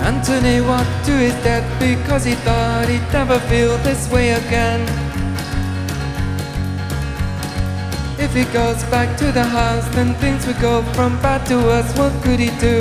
Anthony walked to his death because he thought he'd never feel this way again. If he goes back to the house, then things would go from bad to worse. What could he do?